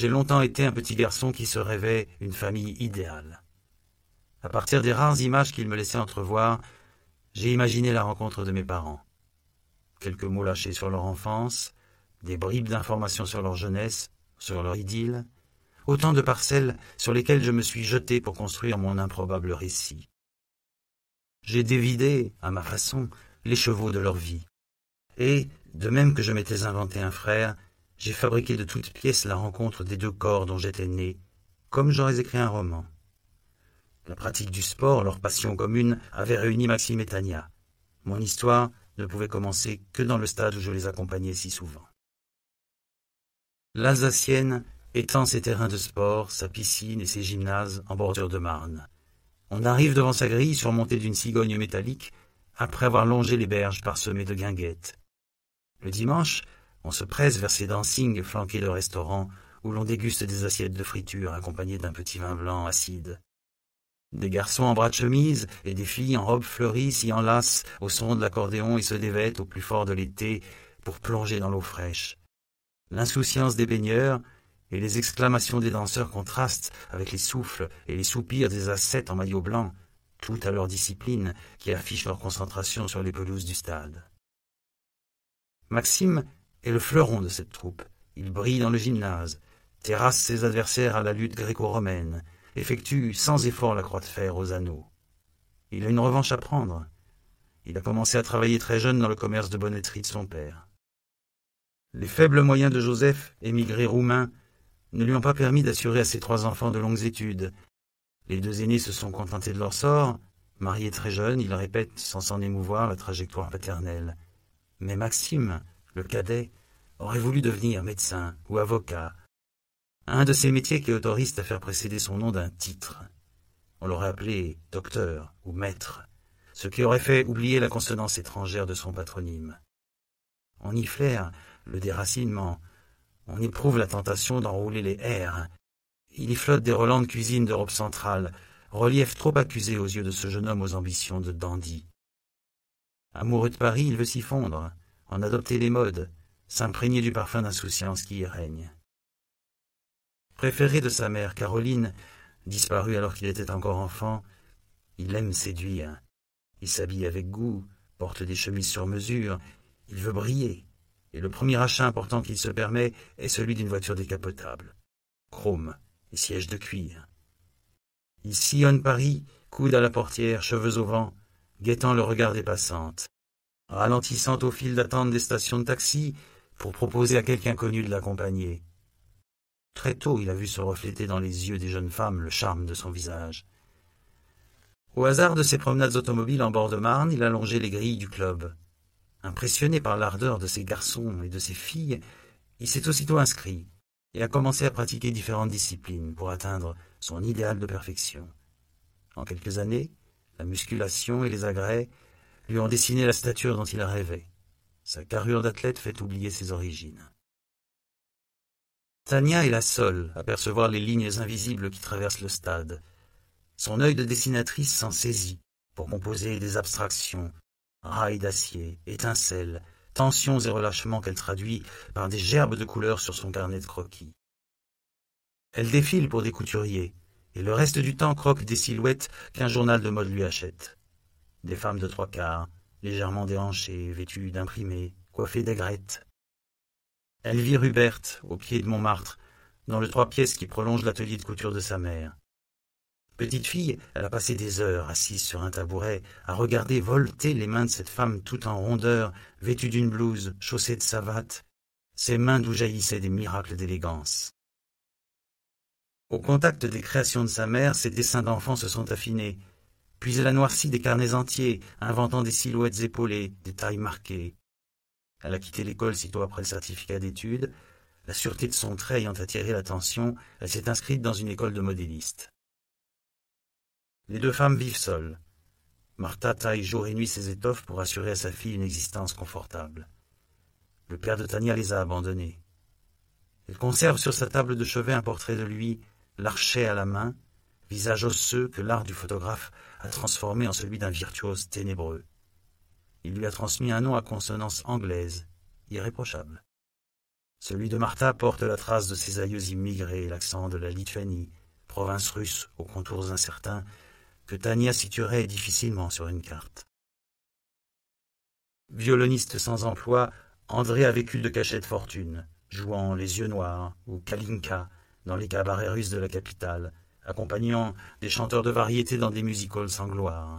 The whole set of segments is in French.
j'ai longtemps été un petit garçon qui se rêvait une famille idéale. À partir des rares images qu'il me laissait entrevoir, j'ai imaginé la rencontre de mes parents. Quelques mots lâchés sur leur enfance, des bribes d'informations sur leur jeunesse, sur leur idylle, autant de parcelles sur lesquelles je me suis jeté pour construire mon improbable récit. J'ai dévidé, à ma façon, les chevaux de leur vie. Et, de même que je m'étais inventé un frère, j'ai fabriqué de toutes pièces la rencontre des deux corps dont j'étais né, comme j'aurais écrit un roman. La pratique du sport, leur passion commune, avait réuni Maxime et Tania. Mon histoire ne pouvait commencer que dans le stade où je les accompagnais si souvent. L'Alsacienne étend ses terrains de sport, sa piscine et ses gymnases en bordure de Marne. On arrive devant sa grille surmontée d'une cigogne métallique, après avoir longé les berges parsemées de guinguettes. Le dimanche, on se presse vers ces dancings flanqués de restaurants où l'on déguste des assiettes de friture accompagnées d'un petit vin blanc acide. Des garçons en bras de chemise et des filles en robes fleuries s'y enlacent au son de l'accordéon et se dévêtent au plus fort de l'été pour plonger dans l'eau fraîche. L'insouciance des baigneurs et les exclamations des danseurs contrastent avec les souffles et les soupirs des ascètes en maillot blanc, tout à leur discipline qui affiche leur concentration sur les pelouses du stade. Maxime est le fleuron de cette troupe. Il brille dans le gymnase, terrasse ses adversaires à la lutte gréco-romaine, effectue sans effort la croix de fer aux anneaux. Il a une revanche à prendre. Il a commencé à travailler très jeune dans le commerce de bonnetterie de son père. Les faibles moyens de Joseph, émigré roumain, ne lui ont pas permis d'assurer à ses 3 enfants de longues études. Les 2 aînés se sont contentés de leur sort. Marié très jeune, il répète sans s'en émouvoir la trajectoire paternelle. Mais Maxime, le cadet, aurait voulu devenir médecin ou avocat, un de ces métiers qui autorisent à faire précéder son nom d'un titre. On l'aurait appelé docteur ou maître, ce qui aurait fait oublier la consonance étrangère de son patronyme. On y flaire le déracinement, on éprouve la tentation d'enrouler les R. Il y flotte des relents de cuisine d'Europe centrale, relief trop accusé aux yeux de ce jeune homme aux ambitions de dandy. Amoureux de Paris, il veut s'y fondre, en adopter les modes, s'imprégner du parfum d'insouciance qui y règne. Préféré de sa mère, Caroline, disparue alors qu'il était encore enfant, il aime séduire. Il s'habille avec goût, porte des chemises sur mesure, il veut briller, et le premier achat important qu'il se permet est celui d'une voiture décapotable. Chrome et siège de cuir. Il sillonne Paris, coude à la portière, cheveux au vent, guettant le regard des passantes, ralentissant au fil d'attente des stations de taxi pour proposer à quelqu'un connu de l'accompagner. Très tôt, il a vu se refléter dans les yeux des jeunes femmes le charme de son visage. Au hasard de ses promenades automobiles en bord de Marne, il a longé les grilles du club. Impressionné par l'ardeur de ces garçons et de ces filles, il s'est aussitôt inscrit et a commencé à pratiquer différentes disciplines pour atteindre son idéal de perfection. En quelques années, la musculation et les agrès lui ont dessiné la stature dont il rêvait. Sa carrure d'athlète fait oublier ses origines. Tania est la seule à percevoir les lignes invisibles qui traversent le stade. Son œil de dessinatrice s'en saisit pour composer des abstractions, rails d'acier, étincelles, tensions et relâchements qu'elle traduit par des gerbes de couleurs sur son carnet de croquis. Elle défile pour des couturiers, et le reste du temps croque des silhouettes qu'un journal de mode lui achète. Des femmes de 3/4, légèrement déhanchées, vêtues d'imprimés, coiffées d'aigrettes. Elle vit rue Berthe, au pied de Montmartre, dans le 3 pièces qui prolonge l'atelier de couture de sa mère. Petite fille, elle a passé des heures assise sur un tabouret à regarder volter les mains de cette femme toute en rondeur, vêtue d'une blouse, chaussée de savates, ses mains d'où jaillissaient des miracles d'élégance. Au contact des créations de sa mère, ses dessins d'enfants se sont affinés, puis elle a noirci des carnets entiers, inventant des silhouettes épaulées, des tailles marquées. Elle a quitté l'école sitôt après le certificat d'études. La sûreté de son trait ayant attiré l'attention, elle s'est inscrite dans une école de modélistes. Les 2 femmes vivent seules. Martha taille jour et nuit ses étoffes pour assurer à sa fille une existence confortable. Le père de Tania les a abandonnées. Elle conserve sur sa table de chevet un portrait de lui, l'archet à la main, visage osseux que l'art du photographe a transformé en celui d'un virtuose ténébreux. Il lui a transmis un nom à consonance anglaise, irréprochable. Celui de Martha porte la trace de ses aïeux immigrés et l'accent de la Lituanie, province russe aux contours incertains, que Tania situerait difficilement sur une carte. Violoniste sans emploi, André a vécu de cachette fortune, jouant Les Yeux Noirs ou Kalinka dans les cabarets russes de la capitale, accompagnant des chanteurs de variété dans des music-halls sans gloire.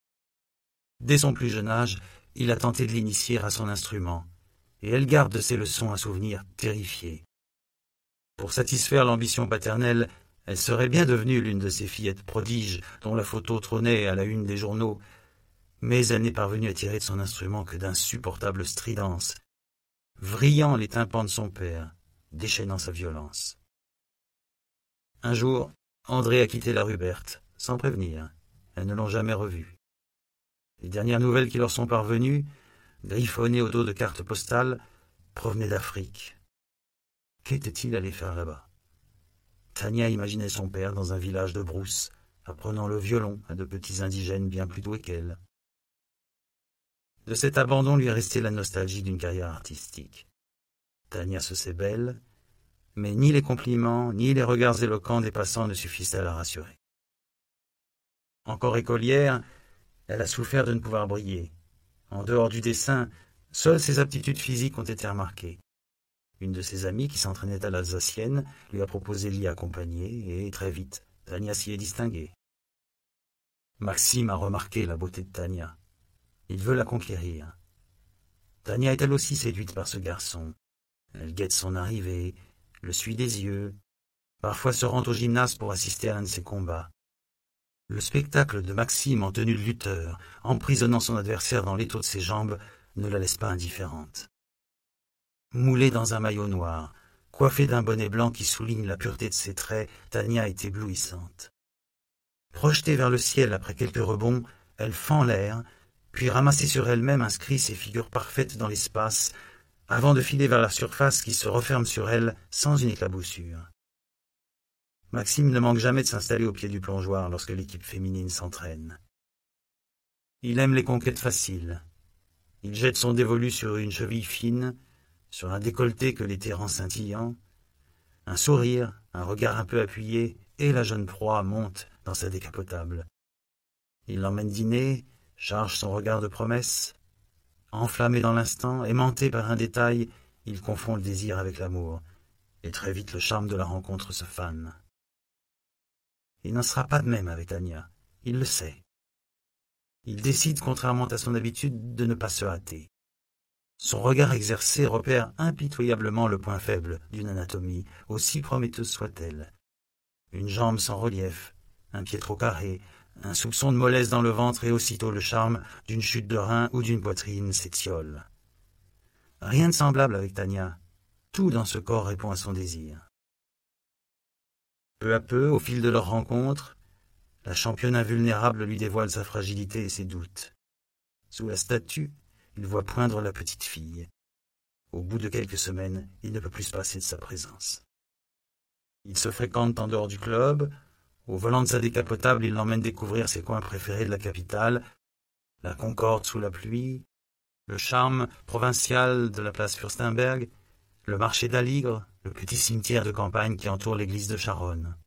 Dès son plus jeune âge, il a tenté de l'initier à son instrument, et elle garde de ses leçons un souvenir terrifié. Pour satisfaire l'ambition paternelle, elle serait bien devenue l'une de ces fillettes prodiges dont la photo trônait à la une des journaux, mais elle n'est parvenue à tirer de son instrument que d'insupportables stridences, vrillant les tympans de son père, déchaînant sa violence. Un jour, André a quitté la rue Berthe, sans prévenir. Elles ne l'ont jamais revu. Les dernières nouvelles qui leur sont parvenues, griffonnées au dos de cartes postales, provenaient d'Afrique. Qu'était-il allé faire là-bas? Tania imaginait son père dans un village de brousse, apprenant le violon à de petits indigènes bien plus doués qu'elle. De cet abandon lui est restée la nostalgie d'une carrière artistique. Tania se sait belle, mais ni les compliments, ni les regards éloquents des passants ne suffisent à la rassurer. Encore écolière, elle a souffert de ne pouvoir briller. En dehors du dessin, seules ses aptitudes physiques ont été remarquées. Une de ses amies, qui s'entraînait à l'Alsacienne, lui a proposé de l'y accompagner, et très vite, Tania s'y est distinguée. Maxime a remarqué la beauté de Tania. Il veut la conquérir. Tania est elle aussi séduite par ce garçon. Elle guette son arrivée, le suit des yeux, parfois se rend au gymnase pour assister à l'un de ses combats. Le spectacle de Maxime en tenue de lutteur, emprisonnant son adversaire dans l'étau de ses jambes, ne la laisse pas indifférente. Moulée dans un maillot noir, coiffée d'un bonnet blanc qui souligne la pureté de ses traits, Tania est éblouissante. Projetée vers le ciel après quelques rebonds, elle fend l'air, puis ramassée sur elle-même inscrit ses figures parfaites dans l'espace, avant de filer vers la surface qui se referme sur elle sans une éclaboussure. Maxime ne manque jamais de s'installer au pied du plongeoir lorsque l'équipe féminine s'entraîne. Il aime les conquêtes faciles. Il jette son dévolu sur une cheville fine, sur un décolleté que l'été rend scintillant. Un sourire, un regard un peu appuyé, et la jeune proie monte dans sa décapotable. Il l'emmène dîner, charge son regard de promesses. Enflammé dans l'instant, aimanté par un détail, il confond le désir avec l'amour, et très vite le charme de la rencontre se fane. Il n'en sera pas de même avec Tania, il le sait. Il décide, contrairement à son habitude, de ne pas se hâter. Son regard exercé repère impitoyablement le point faible d'une anatomie, aussi prometteuse soit-elle. Une jambe sans relief, un pied trop carré, un soupçon de mollesse dans le ventre et aussitôt le charme d'une chute de rein ou d'une poitrine s'étiole. Rien de semblable avec Tania. Tout dans ce corps répond à son désir. Peu à peu, au fil de leur rencontre, la championne invulnérable lui dévoile sa fragilité et ses doutes. Sous la statue, il voit poindre la petite fille. Au bout de quelques semaines, il ne peut plus se passer de sa présence. Ils se fréquentent en dehors du club. Au volant de sa décapotable, il l'emmène découvrir ses coins préférés de la capitale, la Concorde sous la pluie, le charme provincial de la place Furstenberg, le marché d'Aligre, le petit cimetière de campagne qui entoure l'église de Charonne.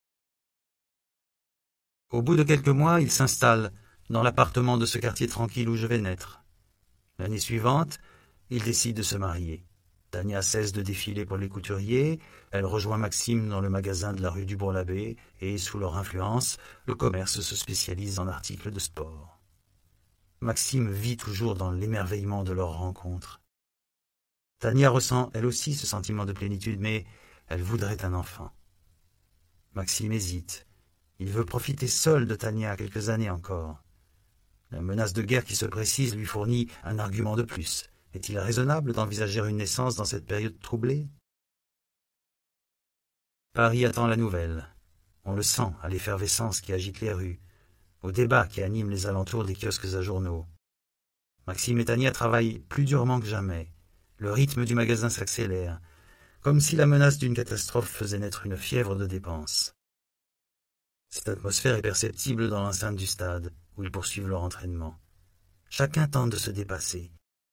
Au bout de quelques mois, il s'installe dans l'appartement de ce quartier tranquille où je vais naître. L'année suivante, il décide de se marier. Tania cesse de défiler pour les couturiers, elle rejoint Maxime dans le magasin de la rue du Bourg-l'Abbé et, sous leur influence, le commerce se spécialise en articles de sport. Maxime vit toujours dans l'émerveillement de leur rencontre. Tania ressent elle aussi ce sentiment de plénitude, mais elle voudrait un enfant. Maxime hésite. Il veut profiter seul de Tania quelques années encore. La menace de guerre qui se précise lui fournit un argument de plus. Est-il raisonnable d'envisager une naissance dans cette période troublée? Paris attend la nouvelle. On le sent à l'effervescence qui agite les rues, au débat qui anime les alentours des kiosques à journaux. Maxime et Tania travaillent plus durement que jamais. Le rythme du magasin s'accélère, comme si la menace d'une catastrophe faisait naître une fièvre de dépenses. Cette atmosphère est perceptible dans l'enceinte du stade, où ils poursuivent leur entraînement. Chacun tente de se dépasser,